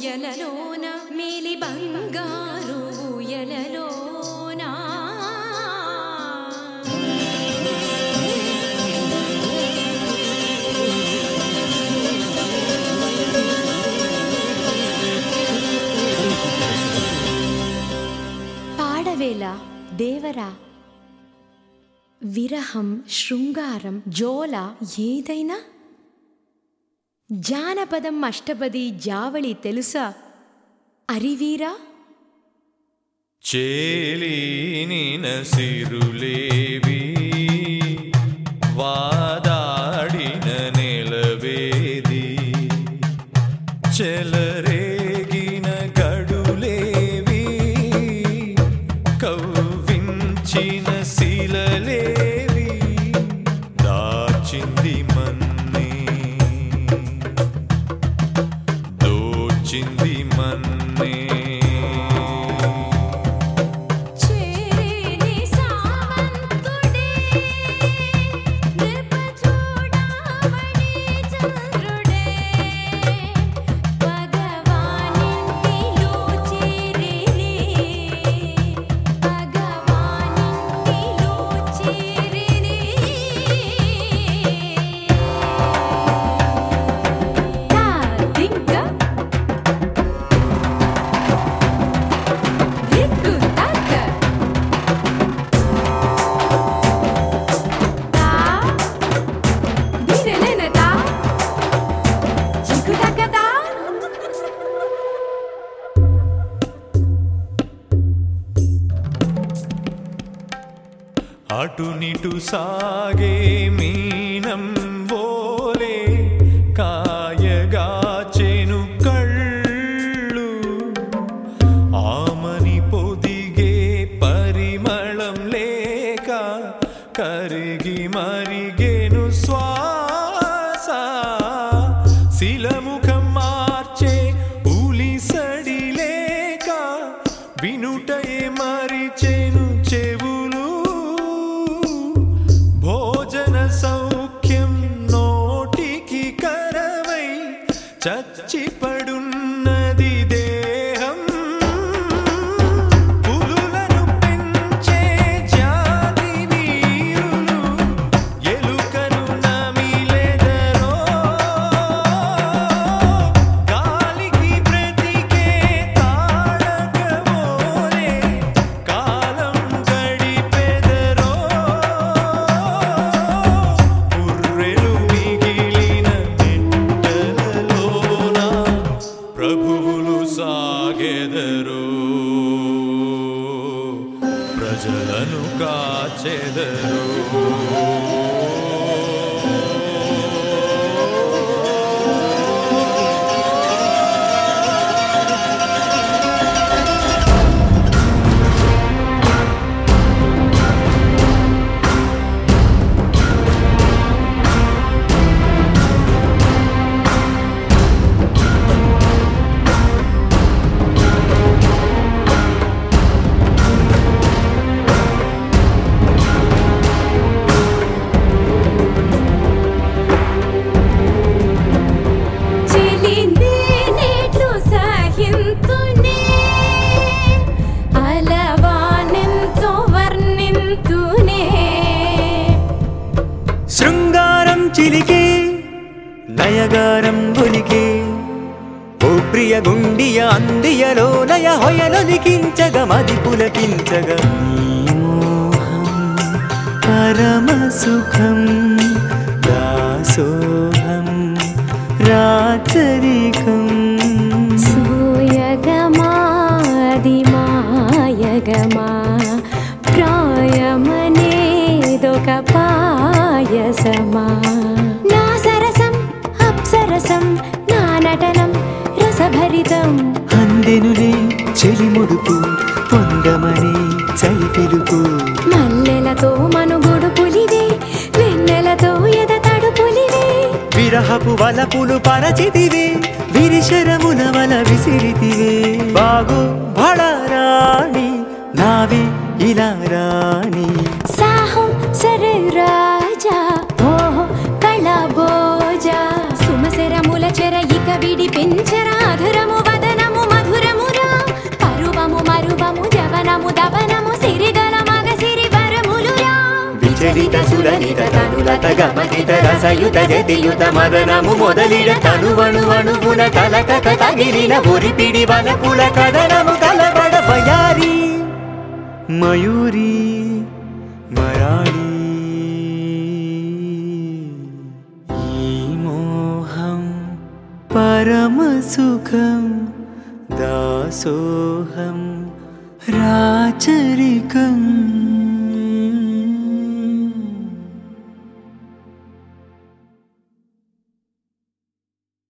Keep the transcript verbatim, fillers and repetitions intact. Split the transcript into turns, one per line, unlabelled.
ఊయలలోన మేలి బంగారు ఊయలలోన పాడవేళ దేవరా విరహం శృంగారం జోల ఏదైనా జానపదం అష్టపది జావళి తెలుసా అరివీరా
చేలీనిన సిరులేవి వాదాడిన నెలవేది చెలరేగిన గడులేవి కవ్వించిన శిలలేవి దాచింది మన్నే దోచింది మన్నే అటు నిటు సాగే మీనం బోలే కాయగాచెను కళ్ళు ఆమని పొదిగే పరిమళం లేక కరిగి మరిగేను శ్వాస శిలముఖం మార్చే ఉలిసడి లేక వినుటయే మరిచెను చెవులు భోజన సౌఖ్యం నోటికి కరవై చచ్చిపడున్నది దేహం పులులను పెంచే జాతి వీరులు ఎలుకను నమిలెదరో గాలికి బ్రతికే తాళగవోలే కాలం గడిపెదరో పుర్రెలు మిగిలిన నెట్టలలోన ప్రభువులు సాగెదరో ప్రజలను కాచెదరో
శృంగారం చిలికే నయగారం ఒలికే ఓ ప్రియ గుండియ అందియలో నయ హొయలొలికించగ మది పులకించగ పరమ సుఖం దాసోహం రాచరికం
సోయగమాదిమాయగమా ప్రాయమనేదొక పాయసమా నా సరసం అప్సరసం నా నటనం రసభరితం
అందెనులే చెలిముడుపు పొందమని చలి పిలుపు
మల్లెలతో మనుగుడు పులివే వెన్నెలతో ఎద తడుపులివే
విరహపు వలపులు పరచితివే విరిశరముల వల విసిరితివే బాగు భళరాణి నావే ఇలా రాణి
సాహో సరే రాజా ఓహో కళబోజా సుమసెరముల చెర ఇక విడి పెంచరాధరము వదన
లలిత సులలిత తనులత గమనిత రసయుత జతియుత మదనము మొదలిడ తనువణు అణువున తలకత తగిలిన ఒరిపిడి వలపుల కదనము కలబడ బయారి మయూరి మరాళి ఈ మోహం పరమ సుఖం దాసోహం రాచరికం